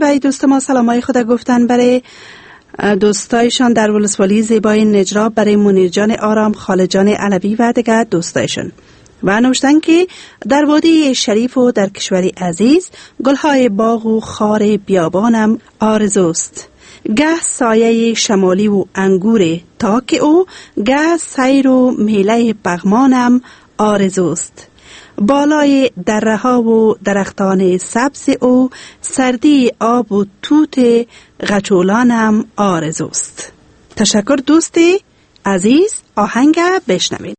و دوست ما سلامای خود گفتن برای دوستایشان در ولسوالی زیبای نجراب، برای منیر جان آرام، خاله جان علوی و دیگر دوستایشان، و نوشتن که در وادی شریف و در کشوری عزیز گلهای باغ و خار بیابانم آرزوست. گه سایه شمالی و انگور تاک او، گه سیر و میله پغمانم آرزوست. بالای دره ها و درختان سبز او، سردی آب و توت غچولانم آرزوست. تشکر دوستی عزیز، آهنگ بشنوید.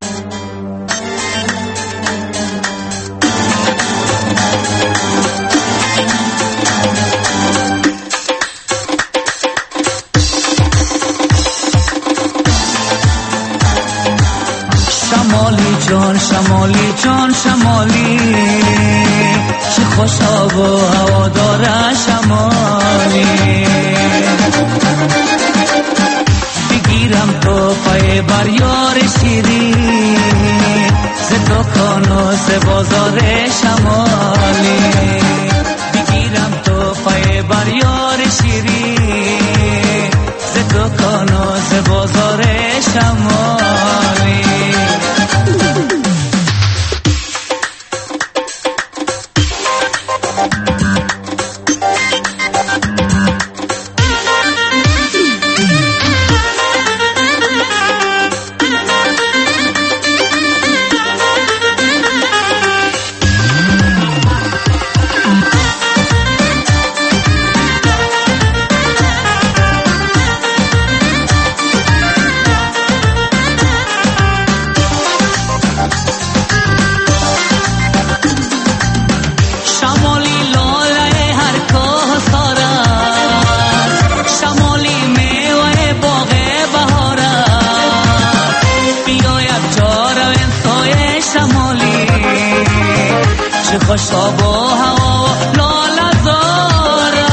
شمالی جان شمالی جان شمالی، چه خوش آب و هوا داره شمالی. بگیرم تو پای بر یار شیری، ز دکان و ز بازار شمالی. بگیرم تو پای بر یار شیری، ز دکان و ز بازار شمالی. خوش آب و هوا لاله زاره.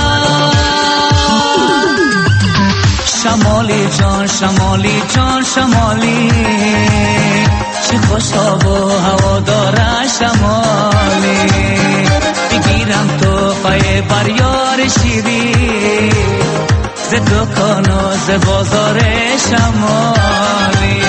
شمالی جان شمالی جان شمالی، چه خوش آب و هوا داره شمالی. بگیرم تو پای بر یار شیری، ز دکان و ز بازار شمالی.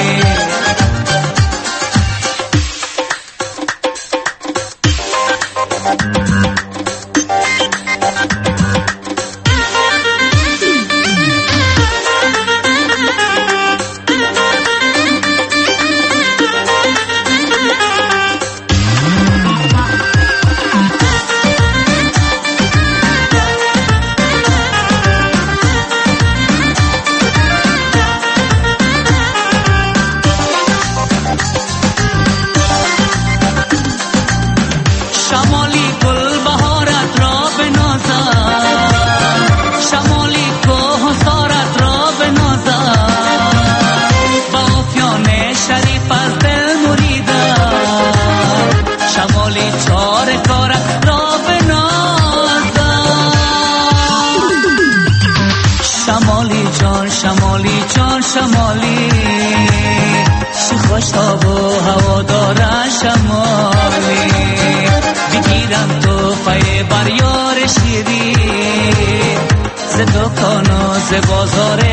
شمالی جان شمالی، چه خوش آب و هوا داره شمالی. بگیرم تو پای بر یار شیری، ز دکان و ز بازار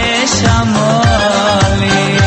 شمالی.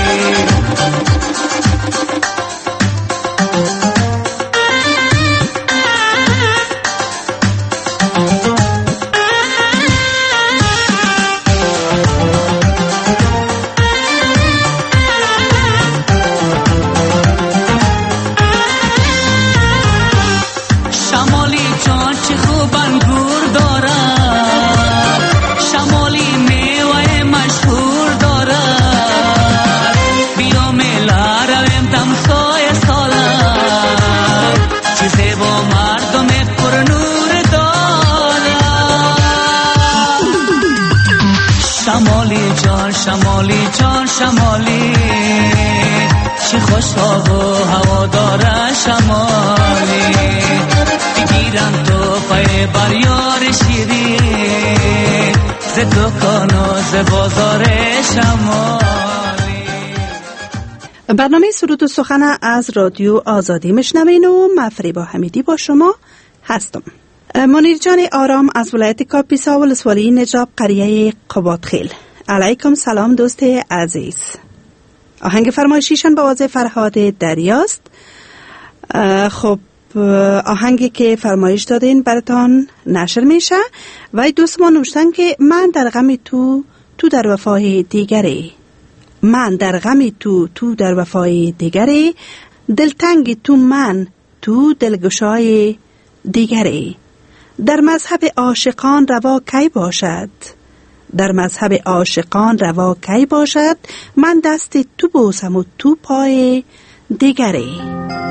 شمالی جان شمالی، چه خوش آب و هوا داره شمالی. بگیرم تو پای بر یار شیری، ز دکان و ز بازار شمالی. برنامه سرود و سخن از رادیو آزادی میشنوین و مفریبا حمیدی با شما هستم. منیر جان آرام از ولایت کاپیسا ولسوالی نجراب قریه قبادخیل. علیکم سلام دوست عزیز. آهنگ فرمایشیشان به واضح فرهاد دریاست. خب آهنگی که فرمایش دادین براتان نشر میشه و دوست ما نوشتن که من در غم تو در وفای دیگری، من در غم تو در وفای دیگری، دلتنگ تو من تو دلگشای دیگری. در مذهب عاشقان روا کی باشد، در مذهب عاشقان روا کی باشد، من دست تو بوسم و تو پای دیگری.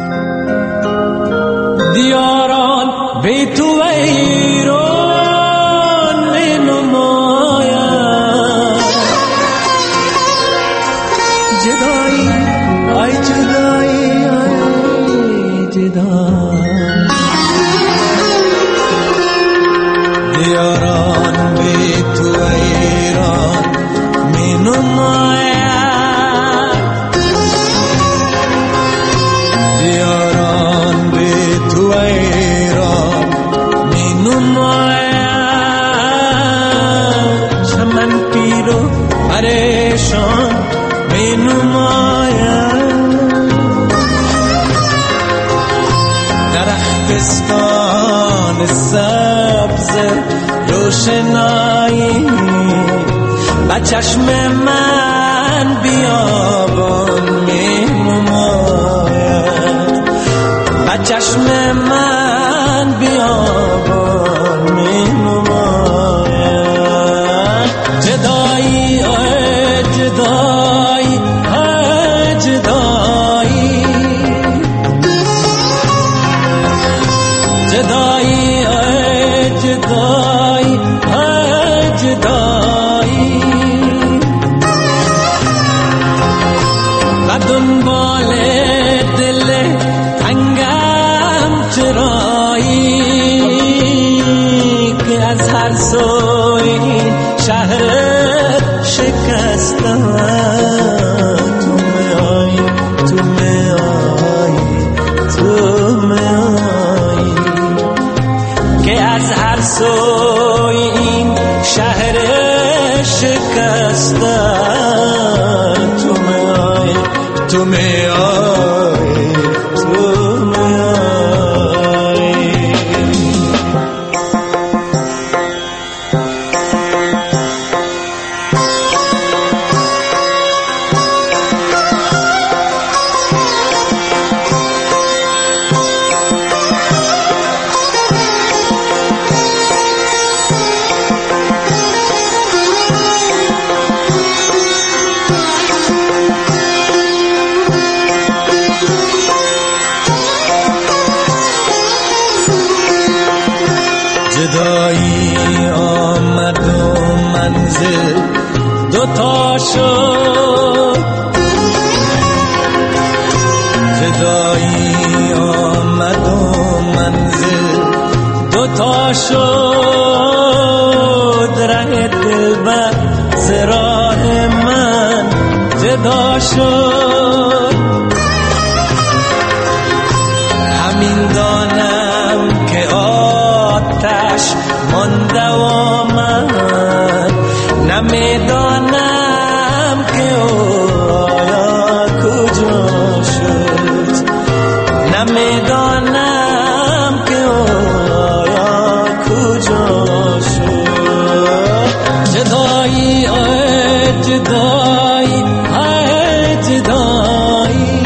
دیاران بی تو ویران می نماید، جدایی آی جدایی آی جدایی. دیاران بی تو ویران می نماید، دیاران بی تو ویران می نماید، چمن پیرو پریشان می نماید، درختستان سبز روشنایی با چشم من بیابان می نماید، با چشم من بیابان می نماید. جدایی آی جدایی آی جدایی، جدایی آی جدایی آی جدایی. و دنبال دل تنگم چرایی، که از هر سوی شهر شکستم تو میایی تو میایی تو میایی، که از هر سوی این شهر شکستم تو میایی تو میایی تو میایی. جدایی آمد و منزل دوتا شد، جدایی آمد و منزل دوتا شد، ره دلبر ز راه من جدا شد. همین دانم که آتش مانده و آمد، نمیدانم که آیا کجا شد، نمیدانم که آیا کجا شد. جدایی آی جدایی آی جدایی،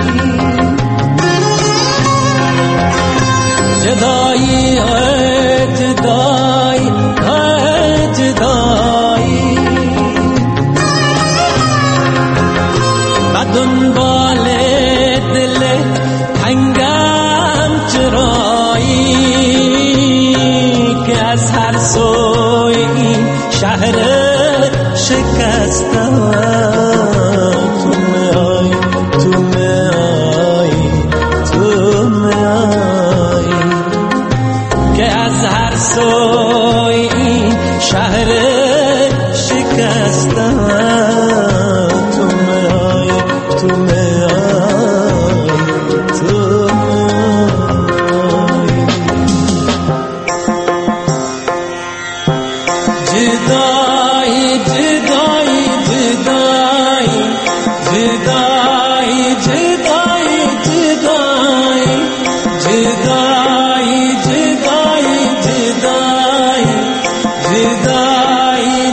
جدایی آی جدایی آی جدایی. و دنبال دل تنگم چرایی، که از هر سوی این شهر شکستم جدایی جدایی جدایی جدایی جدایی جدایی جدایی جدایی جدایی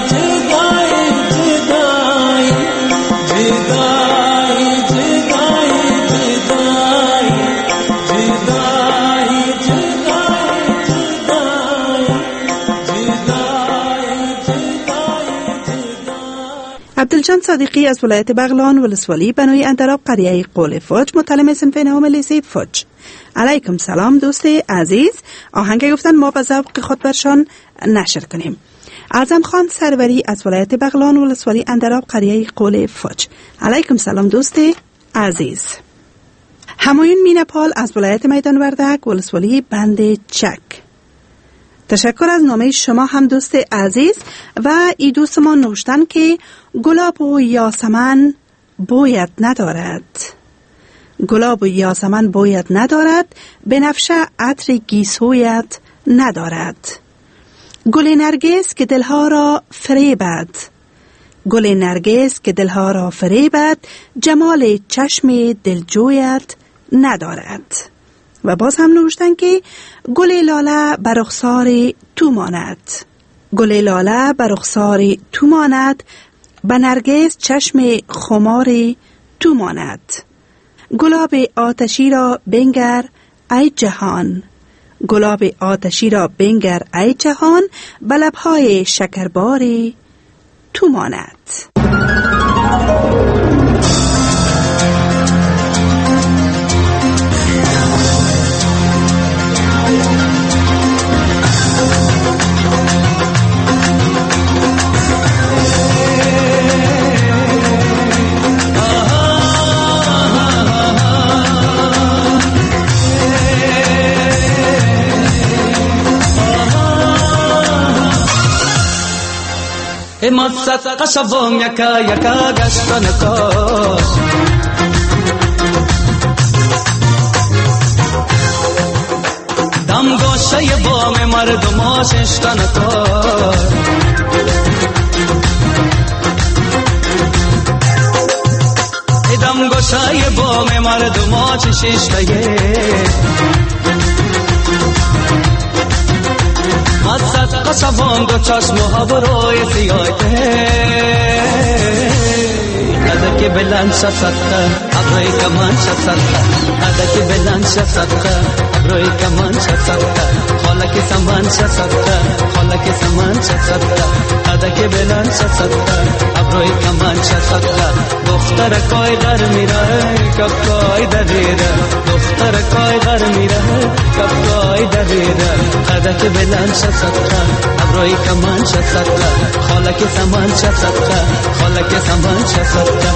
عبدالجان صادقی از ولایت بغلان ولسوالی بنوی اندراب قریه قول فوج متعلم صنف نهم لیسه فوج. علیکم سلام دوست عزیز، آهنگ گفتن ما به ذوق خود برشان نشر کنیم. اعظم خان سروری از ولایت بغلان ولسوالی اندراب قریه قول فوج. علیکم سلام دوست عزیز. همایون مینپال از ولایت میدان وردک ولسوالی بند چک. تشکر از نامه شما هم دوست عزیز. و ای دوست ما نوشتن که گلاب و یاسمن بویت ندارد، گلاب و یاسمن بویت ندارد، بنفشه عطر گیسویت ندارد. گل نرگس که دلها را فریبد، گل نرگس که دلها را فریبد، جمال چشم دلجویت ندارد. و باز هم نوشتن که گل لاله بر رخسار تو ماند، گل لاله بر رخسار تو ماند، به نرگس چشم خمار تو ماند. گلاب آتشی را بنگر ای جهان، گلاب آتشی را بنگر ای جهان، به لبهای شکربار تو ماند. مصد قصبم یکا یکا گشتن کاش، دم گوشه بام مردم ششتن کاش، دم گوشه بام مردم ششتن مصد قصبان دو چشم و هبروی سیاته، ادکی بلند شسته ابروی کمان شسته، ادکی بلند شسته ابروی کمان شسته، خالک سمان شسته خالک سمان شسته، ادکی بلند شسته ابروی کمان شسته. دختر کوی غر میره کب کوی دریره، دختر کوی غر میره کب کوی دریره، ادکی بلند شسته ابروی کمان شسته، خالک سمان شسته خالک سمان شسته.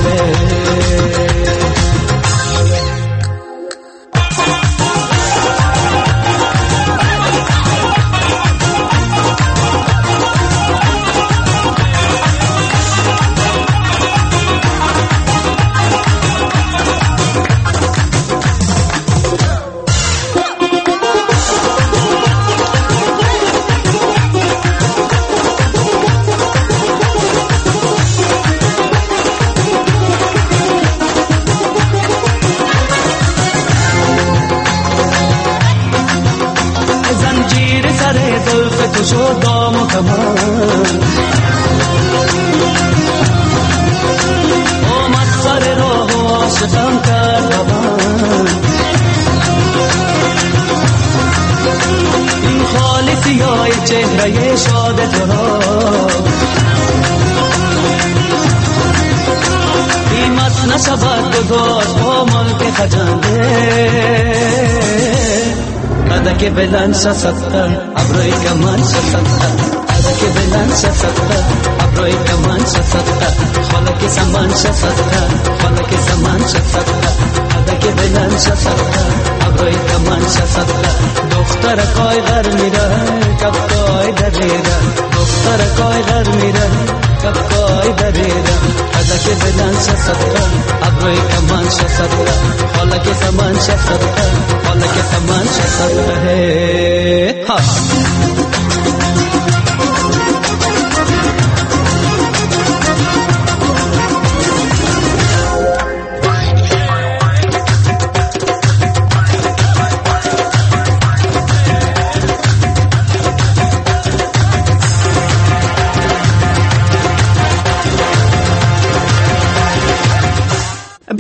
چهره شاد تو را قیمت نشود گذاشت با ملک خجنده، ادک بلند شسته ابروی کمان شسته، ادک بلند شسته ابروی کمان شسته، خالک سمان شسته خالک سمان شسته، ادک بلند شسته ابروی کمان شسته. دختر کوی غر میره کب کوی دریره، دختر کوی غر میره کب کوی دریره، ادک بلند شسته ابروی کمان شسته، خالک سمان شسته خالک سمان شسته.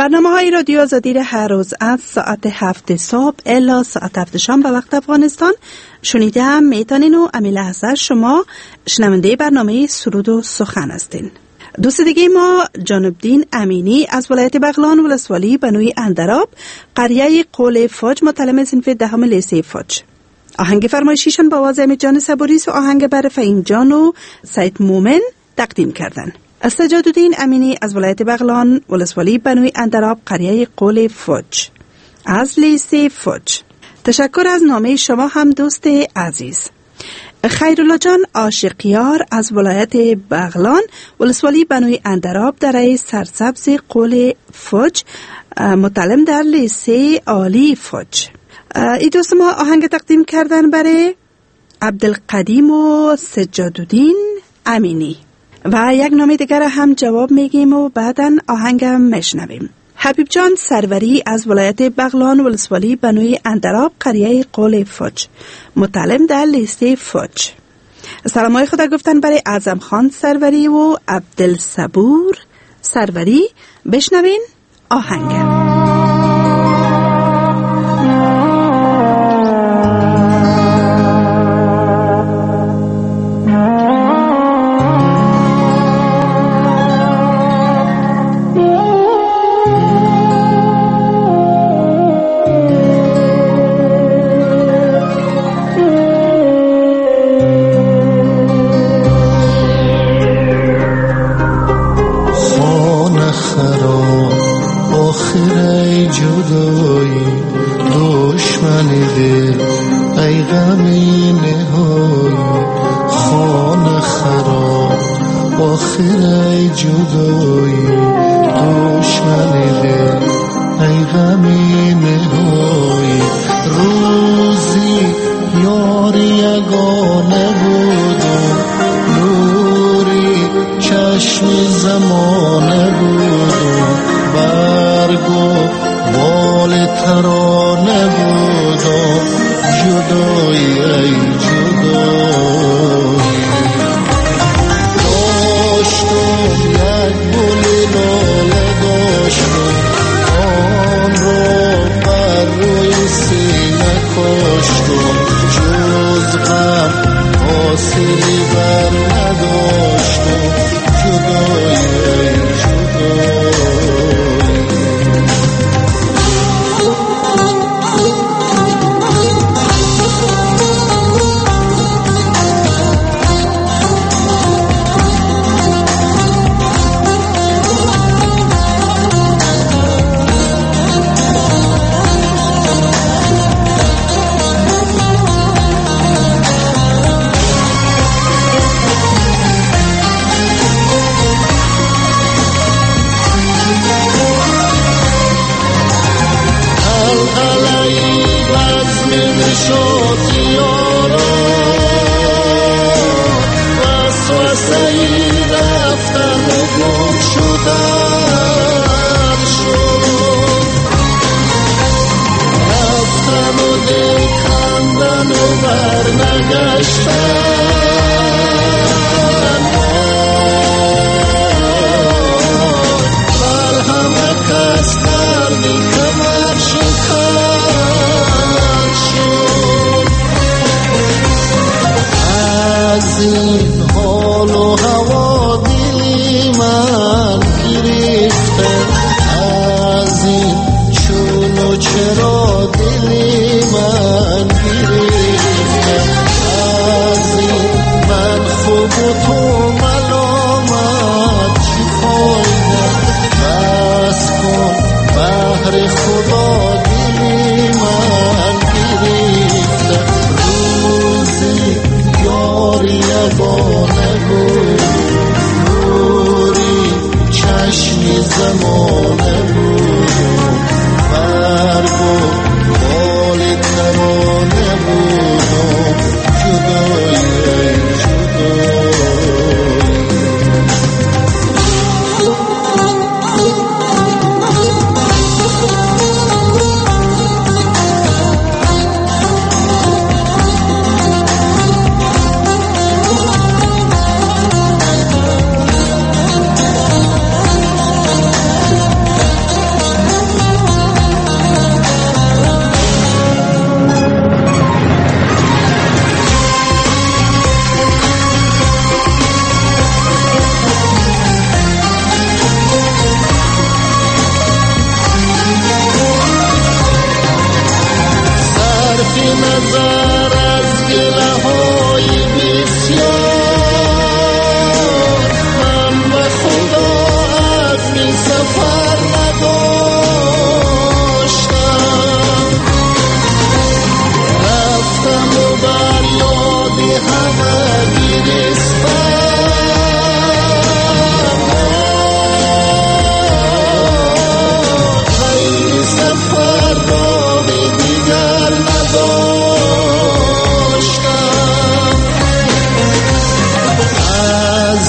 برنامه‌های رادیو آزادی را هر روز از ساعت 7 صبح الی ساعت 7 شام به وقت افغانستان شنیده هم میتونین و امی لحظه شما شنونده برنامه سرود و سخن هستین. دوست دیگه ما جانبدین امینی از ولایت بغلان ولسوالی بنوی اندراب قریه قول فوج متعلم صنف دهم لیسه فوج. آهنگ فرمایشیشان با آواز امید جان صبوریس و آهنگ بر فهیم جان و سید مومن تقدیم کردن. سجادالدین امینی از ولایت بغلان ولسوالی بنوی اندراب قریه قول فوج از لیسه فوج. تشکر از نامه شما هم دوست عزیز. خیرالله جان عاشقیار از ولایت بغلان ولسوالی بنوی اندراب در سرسبز قول فوج متعلم در لیسه عالی فوج. ای دوست ما آهنگ تقدیم کردن برای عبدالقدیم و سجادالدین امینی و یک نامه دیگر هم جواب میگیم و بعداً آهنگم میشنویم. حبیب جان سروری از ولایت بغلان ولسوالی بنوی اندراب قریه قول فوج متعلم در لیسه فوج. سلامای خدا گفتن برای اعظم خان سروری و عبدالصبور سروری. بشنوین آهنگ.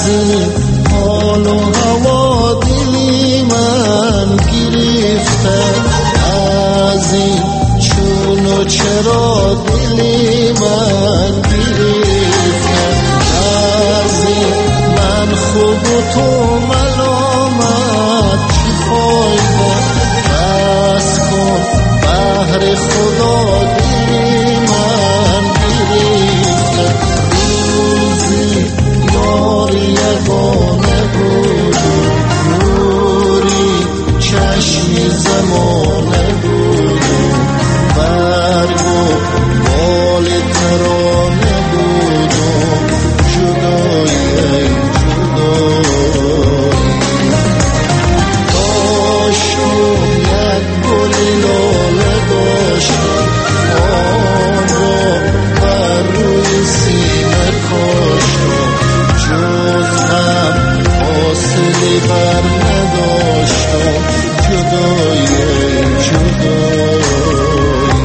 این حال و هوا دلی من گرفته، از این چون و چرا دلی من گرفته، از این من خوب و تو ملامت چی فایده، بس کن بهر خدا دلی من گرفته. روزی یار یگانه بود، نوری چشمی زمانه بود، برگ و بال ترانه بود، جدایی ای جدایی. داشتم یک گلی لاله داشتم، آن را بر روی سینه کاشتم، جز هم حاصلی بر نداشتم، جدایی ای جدایی.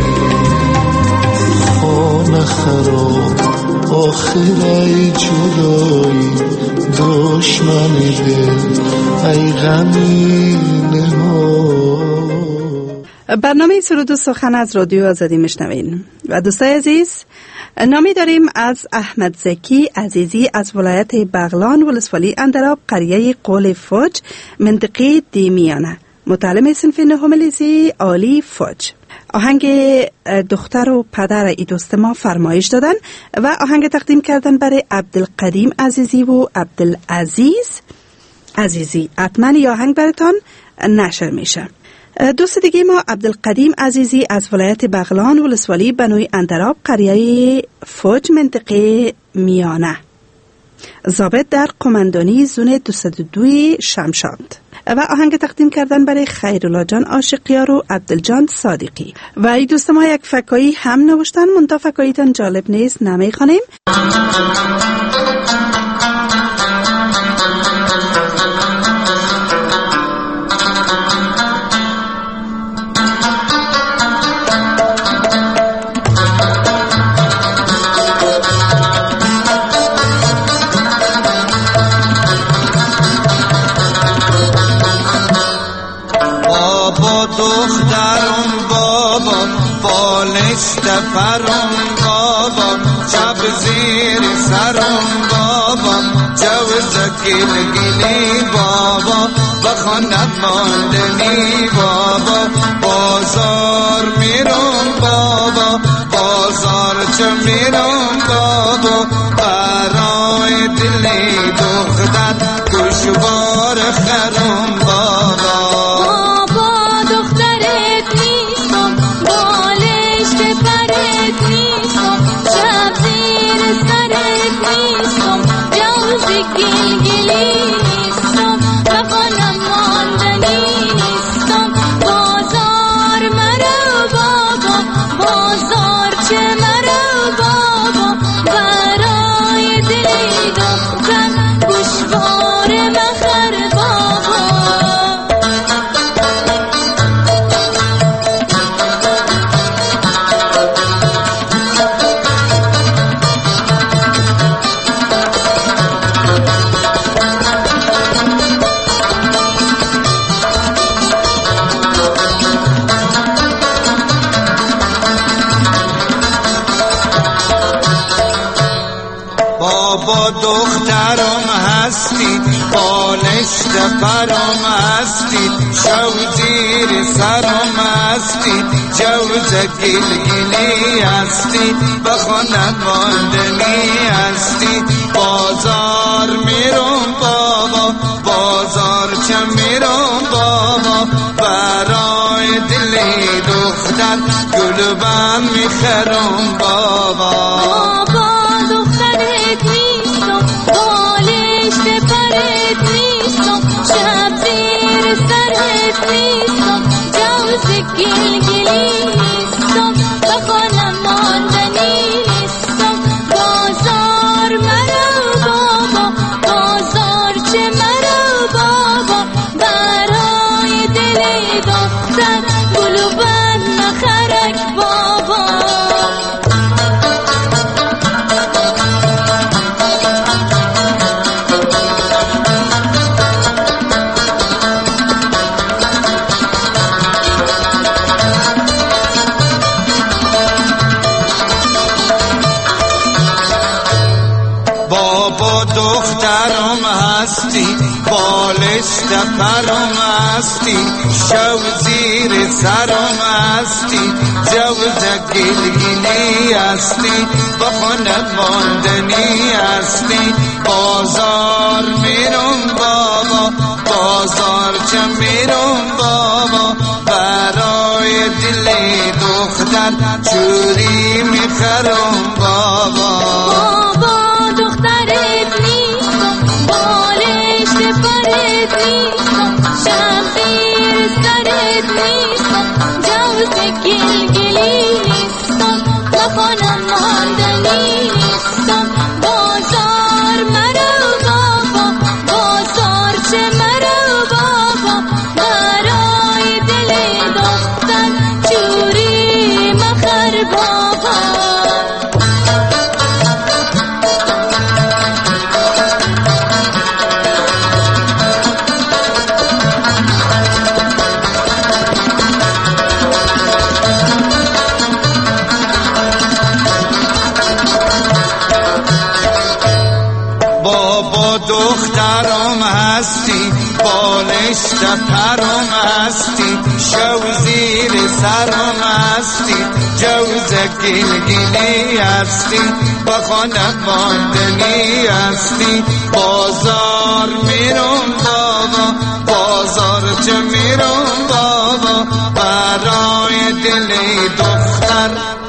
خانه خراب آخر ای جدایی، دشمن دل ای غمینه ها. برنامه سرود و سخن از رادیو آزادی میشنوین و دوستای عزیز، نامی داریم از احمد زکی عزیزی از ولایت بغلان ولسوالی اندراب قریه قول فوج منطقه دیمیانه، متعلم صنف نهم لیسه عالی فوج. آهنگ دختر و پدر ای دوست ما فرمایش دادن و آهنگ تقدیم کردن برای عبدالقدیم عزیزی و عبدالعزیز عزیزی. حتما ی آهنگ براتان نشر میشه. دوست دیگه ما عبدالقدیم عزیزی از ولایت بغلان ولسوالی بنوی اندراب قریه فوج منطقه میانه، ضابط در قماندانی زون 202 شمشاد و آهنگ تقدیم کردن برای خیرالله جان عاشقیار و عبدالجان صادقی. و ای دوست ما یک فکایی هم نوشتن، منتها فکاییتان جالب نیست نمیخوانیم. دخترم بابا بالشت پرم بابا، شب زیر سرم بابا، جوز گل گلی بابا، بخانم ماندنی بابا، بازار میرم بابا، بازار چه میرم بابا، برای دلی دختر گوشوار خرم بابا. دخترم هستی بالشت پرم هستی، شو زیر سرم هستی، جوز گلگلی هستی، بخونم ماندنی هستی، بازار میرم بابا، بازار چه میرم بابا، برای دلی دختر گلبن میخرم بابا. پرم هستی بالشت پرم هستی شو زیر سرم هستی جوز گلگینی هستی بخونه ماندنی هستی بازار میرم بابا بازار چه میرم بابا برای دل دختر چوری میخرم بابا بابا دخترت نیستم بالشت پرت نیستم شمشیر سرت نیستم جوز گلگلی نیستم بخانم ماندنی نیستم بازار مرو بابا بازار چه مرو بابا برای دل دختر چوری مخر بابا بابا دخترم هستی بالشت پرم هستی شو زیر سرم هستی جوز گلگلی هستی بخانه ماندنی هستی بازار میرم بابا بازار چه میرم بابا برای دل دختر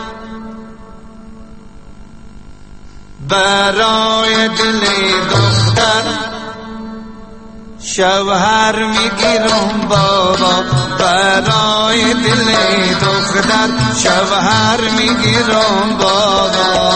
برای دل دختر شوهر میگیرم بابا برای دل دختر شوهر میگیرم بابا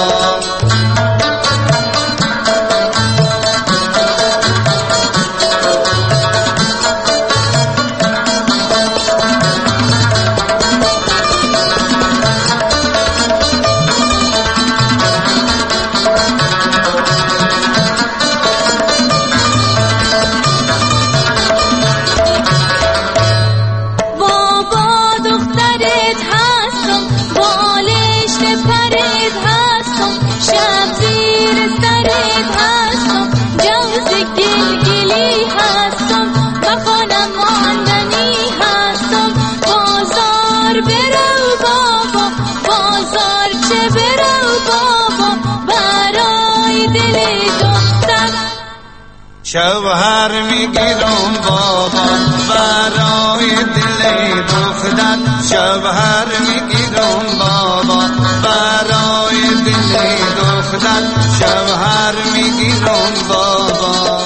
شوهر میگیرم بابا برای دل دختر شوهر میگیرم بابا برای دل دختر شوهر میگیرم بابا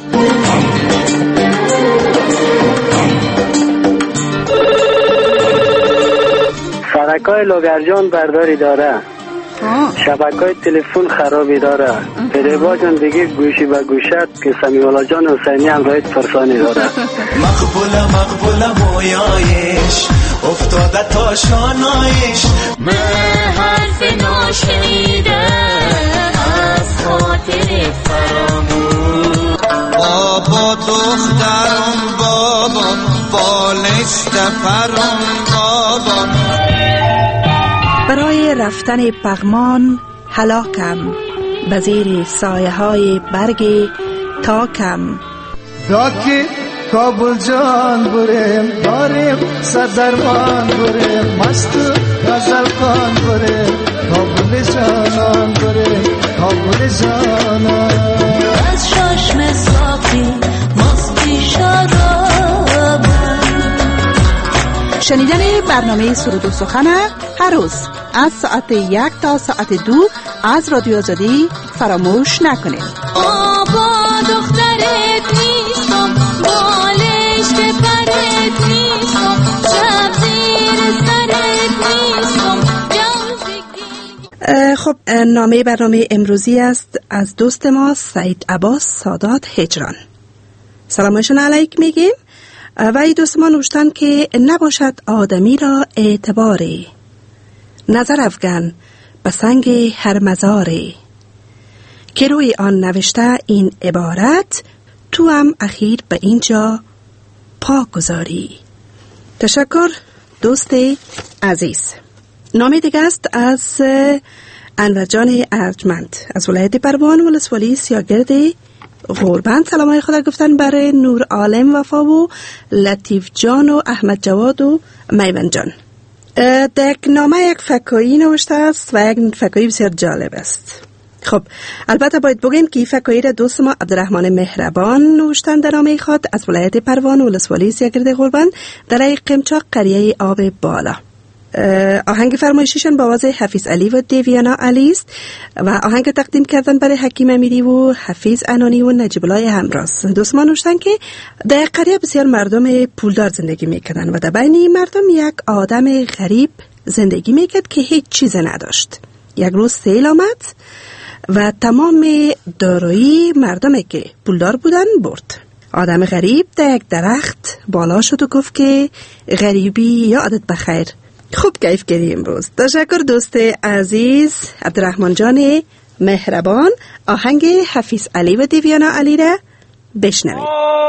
فرکای لوگرجان برداری داره شبکه‌های تلفن خرابی داره پریبا جان دیگه گوشی به گوشت که سمیولا جان حسینی هم رایت فرسانی داره مقبول مویایش افتاده تا شانایش من حرف ناشنیده از خاطر فراموش بابا دخترم بابا بالشت پرم بابا برای رفتن پغمان هلاکم به زیر سایه های برگ تاکم داکی کابل جان بریم داریم صدرمان بریم مست غزل کان بریم کابل جانان بریم کابل جانان از چشم صافی مستی شراب شنیدن برنامه سرود و سخن هر روز از ساعت 1 تا ساعت 2 از رادیو آزادی فراموش نکنید. بابا دخترت نیستم بالشت پرت نیستم شب زیر سرت نیستم خب نامه برنامه امروزی است از دوست ما سعید عباس سادات هجران. سلامشون علیک میگیم و ای دوست ما نوشتن که نباشد آدمی را اعتباری نظر افگن به سنگ هر مزاری که روی آن نوشته این عبارت تو هم اخیر به اینجا پا گذاری. تشکر دوست عزیز. نامه دیگه است از انور جان ارجمند از ولایت پروان ولسوالی سیاگرد قربان سلامای خدا گفتن برای نور عالم وفا و لطیف جان و احمد جواد و میمن جان. در نامه یک فکایی نوشته است و یک فکایی بسیار جالب است. خب البته باید بگیم که این فکایی را دوست ما عبدالرحمن مهربان نوشتن در نامه خود از ولایت پروان ولسوالی سیاگرد قربان در قمچاق قریه آب بالا. آهنگ فرمایشیشان با آواز حفیظ علی و دیویانا علی است و آهنگ تقدیم کردن برای حکیم امیری و حفیظ انانی و نجیب الله همراز. دوستان نوشتن که در قریه بسیار مردم پولدار زندگی میکردن و در بین این مردم یک آدم غریب زندگی میکرد که هیچ چیز نداشت. یک روز سیل آمد و تمام دارایی مردمی که پولدار بودن برد. آدم غریب در یک درخت بالا شد و گفت که غریبی یادت بخیر. خوب کیف کردی امروز. تشکر دوست عزیز عبدالرحمن جان مهربان. آهنگ حفیظ علی و دیویانا علی را بشنوید.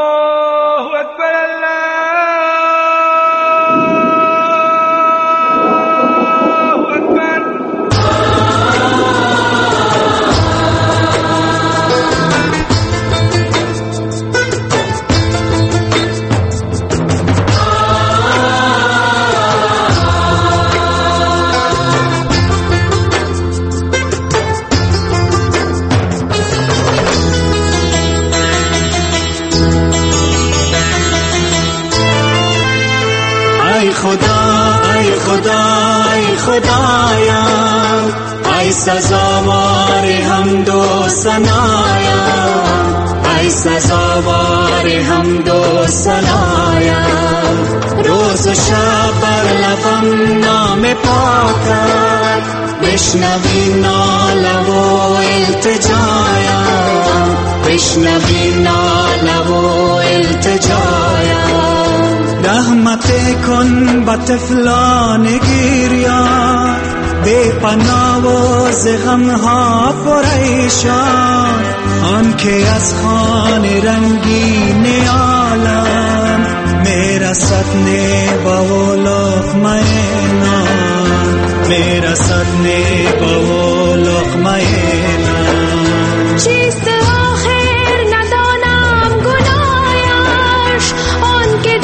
خدایا ای سزاوار حمد و ثنایا ای سزاوار حمد و ثنایا روز و شب بر لبم نام پاکت بشنوی ناله و التجایا بشنوی ناله و التجایا رحمت کن با طفلان گریان بے پناه و ز غمها پریشان آن که از خوان رنگین عالم میرسد نبا و لقمه نان میرسد نبا و لقمه نان چیست آخر ندانم گناهش آن که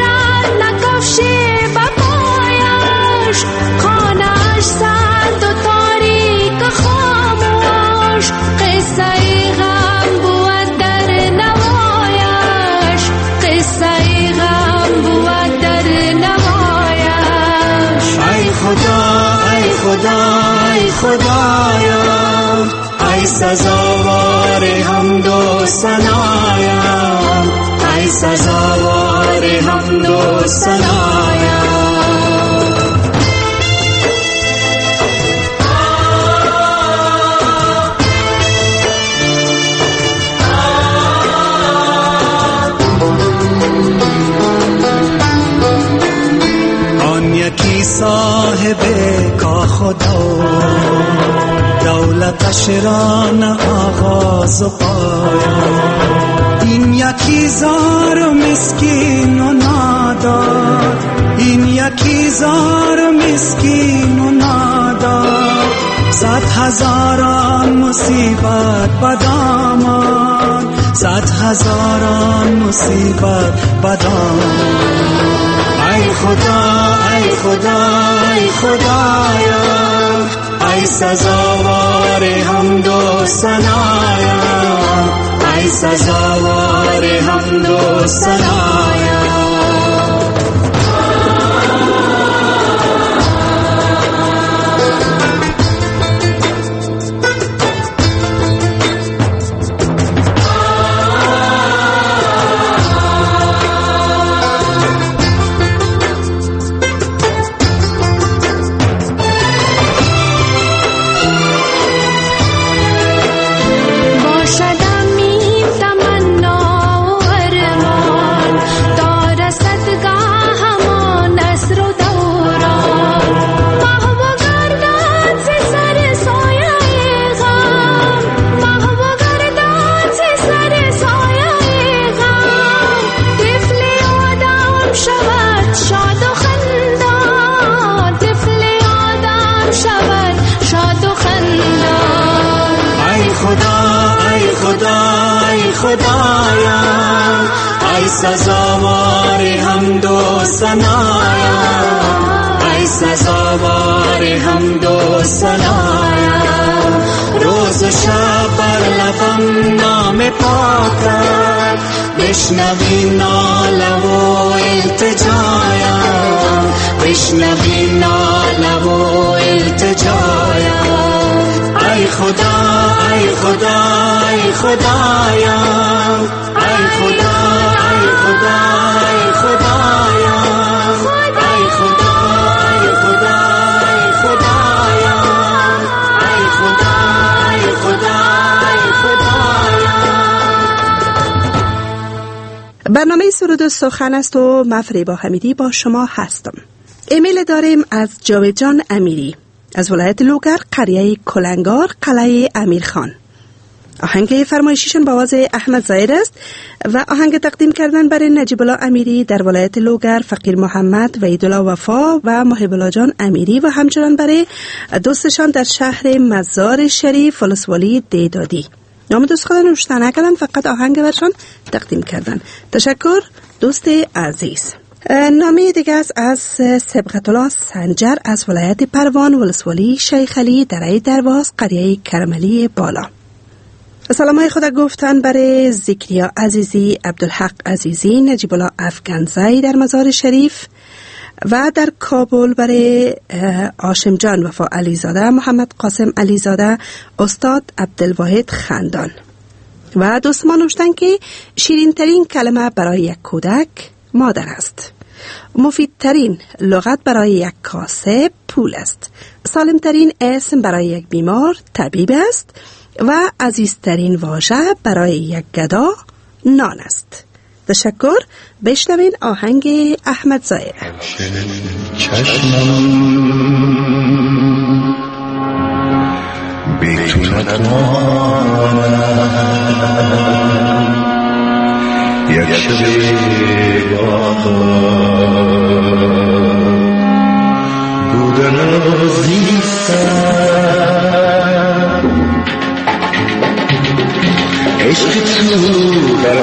خانه‌اش سرد و تاریک خاموش قصه غم بود در نوایش قصه غم بود در نوایش ای خدا ای خدا ای خدایا ای سزاوار حمد و ثنایا ای سزاوار حمد و ثنایا یکی صاحب کا خدا دولتش را نه آغاز و پایان این یکی زار و مسکین و نادار این یکی زار و مسکین و نادار 100,000 مصیبت بدامان 100,000 مصیبت بدامان ای خدا ای خدا ای خدایا ای سزاوار حمد و ثنایا ای سزاوار حمد و ثنایا باشدم این تمنا و ارمان ای سزاوار حمد و ثنایا، ای سزاوار حمد و ثنایا. روز و شب بر لبم نام پاکت، بشنوی ناله و التجایا، بشنوی ناله و التجایا. ای خدا ای خدا ای خدایا، ای خدا ای خدا ای خدایا، ای خدا ای خدا ای خدایا، ای خدا ای خدا ای خدایا. برنامه سرود و سخن است و مفریبا حمیدی با شما هستم. ایمیل داریم از جاویدجان امیری از ولایت لوگر، قریه کلنگار، قلعه امیرخان. آهنگ فرمایشیشون با آواز احمد زاهد است و آهنگ تقدیم کردن برای نجیب الله امیری در ولایت لوگر، فقیر محمد و عیدالله وفا و محب الله جان امیری و همچنان برای دوستشان در شهر مزار شریف ولسوالی دیدادی. نام دوست خدا نوشته نکردن، فقط آهنگ برشان تقدیم کردن. تشکر دوست عزیز. نامه دیگه است از سبقت الله سنجر از ولایت پروان، ولسوالی شیخ علی، درعی درواز، قریه کرملی بالا. سلامای خدا گفتن برای ذکریا عزیزی، عبدالحق عزیزی، نجیب الله افغانزایی در مزار شریف و در کابل برای آشم جان وفا علیزاده، محمد قاسم علیزاده، استاد عبدالواحد خندان. و دوست ما نوشتن که شیرین ترین کلمه برای یک کودک مادر است. مفیدترین لغت برای یک کاسب پول است. سالمترین اسم برای یک بیمار طبیب است و عزیزترین واژه برای یک گدا نان است. تشکر. بشنوین آهنگ احمد زاهد. چشمم بیتونت یک شبی بودن عزیزم، عشق تو در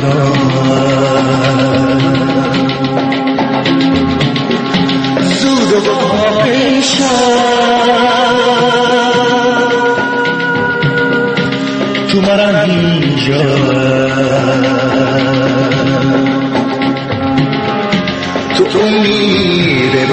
زود تو مرا اینجا تو میره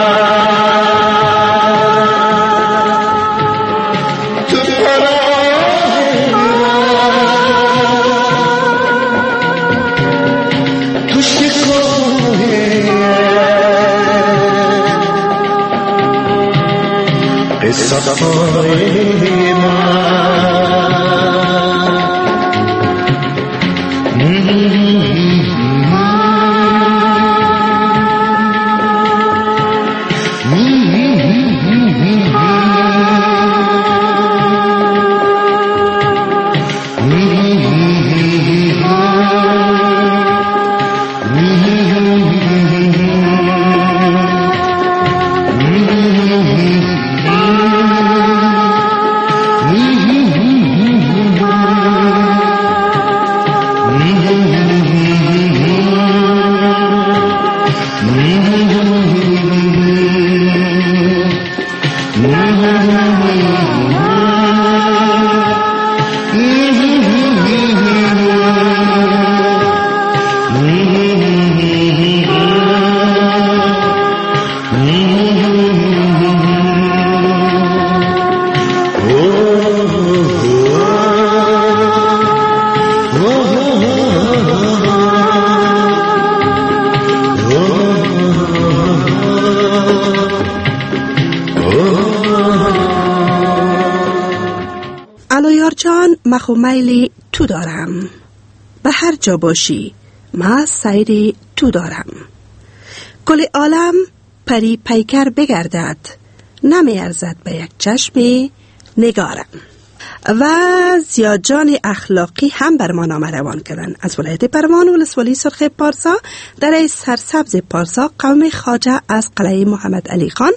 علایار جان مخو میلی تو دارم، به هر جا باشی ما سیری تو دارم. کل عالم پری پیکر بگردد، نمی ارزد به یک چشم نگارم. و زیاد جان اخلاقی هم بر ما نامه روان کردن از ولایت پروان ولسوالی سرخ پارسا در سرسبز پارسا قوم خواجه از قلعه محمد علی خان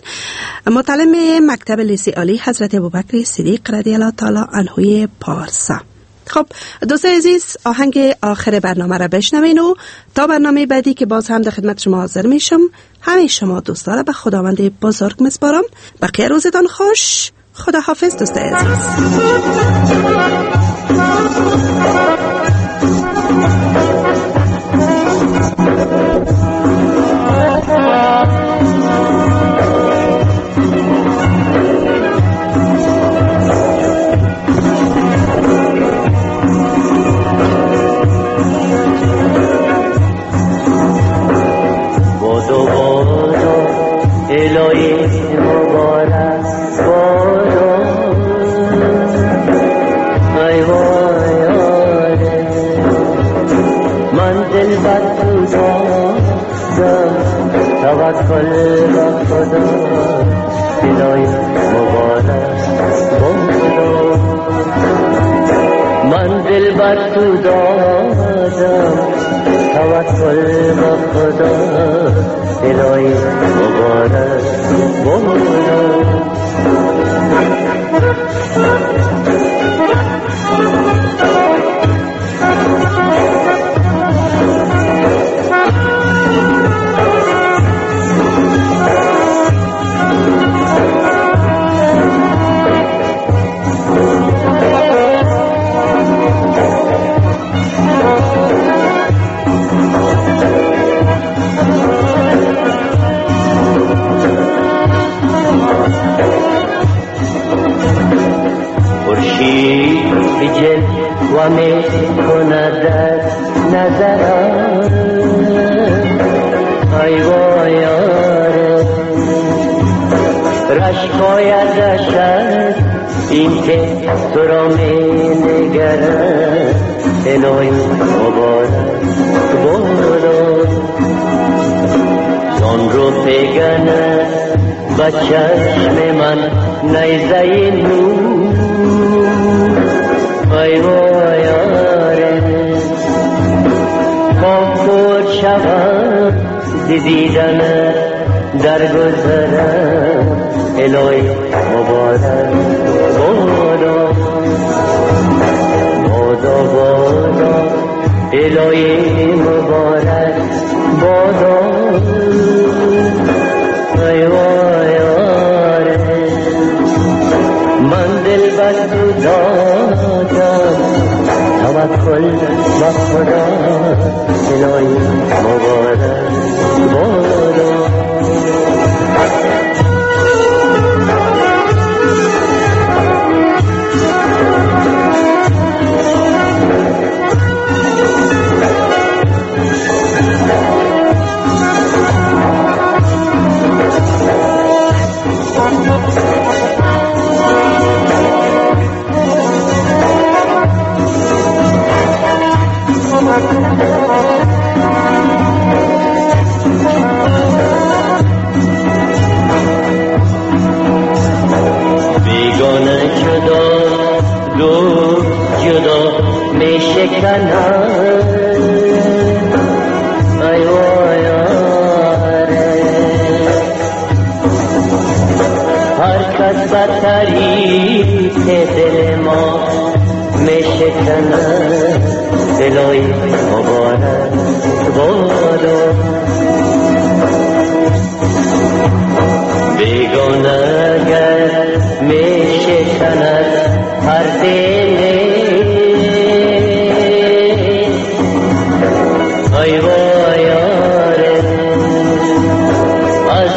متعلم مکتب لیسه عالی حضرت ابوبکر صدیق رضی الله تعالی عنه پارسا. خب دوستان عزیز، آهنگ آخر برنامه را بشنوین و تا برنامه بعدی که باز هم در خدمت شما حاضر میشم همه شما دوستا را به خداوند بزرگ میسپارم. بقیه روزتان خوش. خدا حافظ دوستان عزیز. من دل بر تو دادم توکل به خدا الهی مبارک بادا. و می کند نظرم ای وایاره رشکایدش این که تو را می نگرم الهی مبارک بادا. جان رو پیگنه به چشم من نیزه نور ای وایاره مغفور شوم دیدن در گذرم الهی مبارک بادا بادا بادا الهی مبارک بادا ای وایاره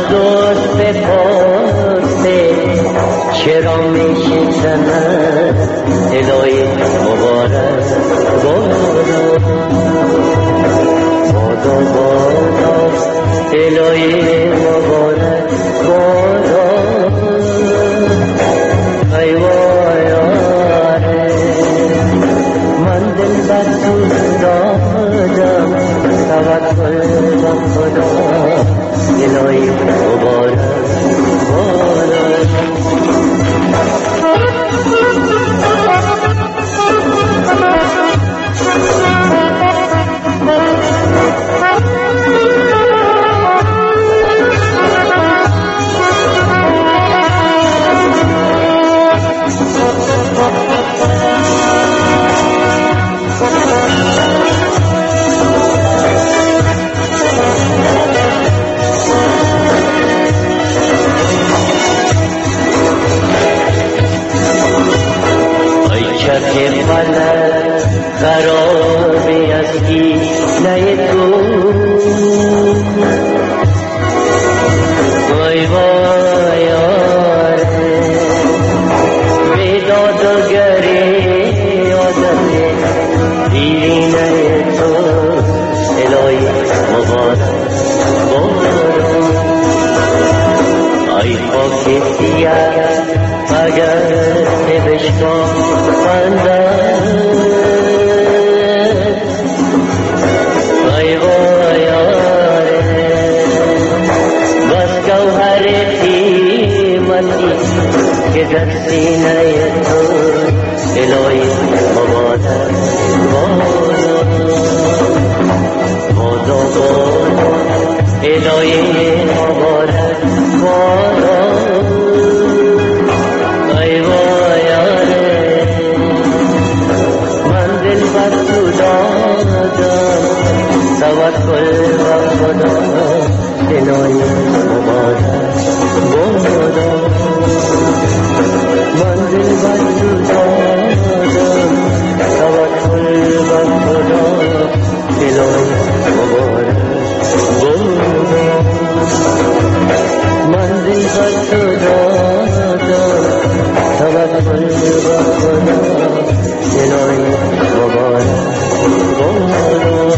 دوست پرسه چرا میشکنه الهی مبارک بادا بادا بادا الهی مبارک بادا ای وای آره من دل بر تو دادم توکل به خدا الهی مبارک بادا خرابی از گیله تو وای وای آره بیداد و گری آدم دیرینه تو الهی مبارک بادا ای پاکی سیه اگر نبشتا خنده که در سینه تو الهی مبارک بادا بادا بادا الهی مبارک بادا ای وای آره من دل بر تو دادم توکل به خدا الهی مبارک بادا من دل بر تو دادم توکل به خدا الهی مبارک بادا من دل بر تو دادم توکل به خدا الهی مبارک بادا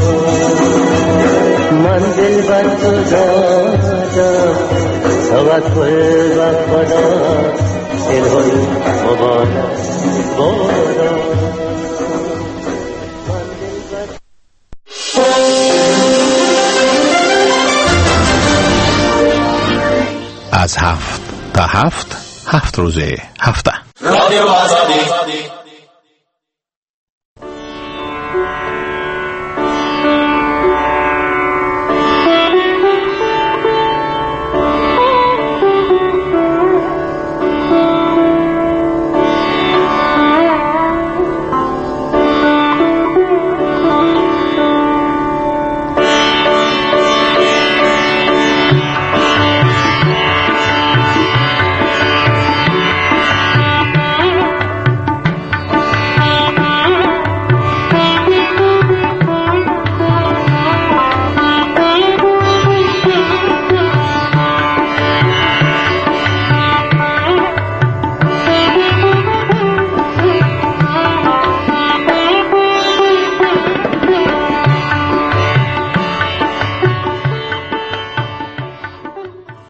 من دل بر تو دادم توکل به خدا الهی مبارک بادا از 7 تا 7 روز هفته رادیو آزادی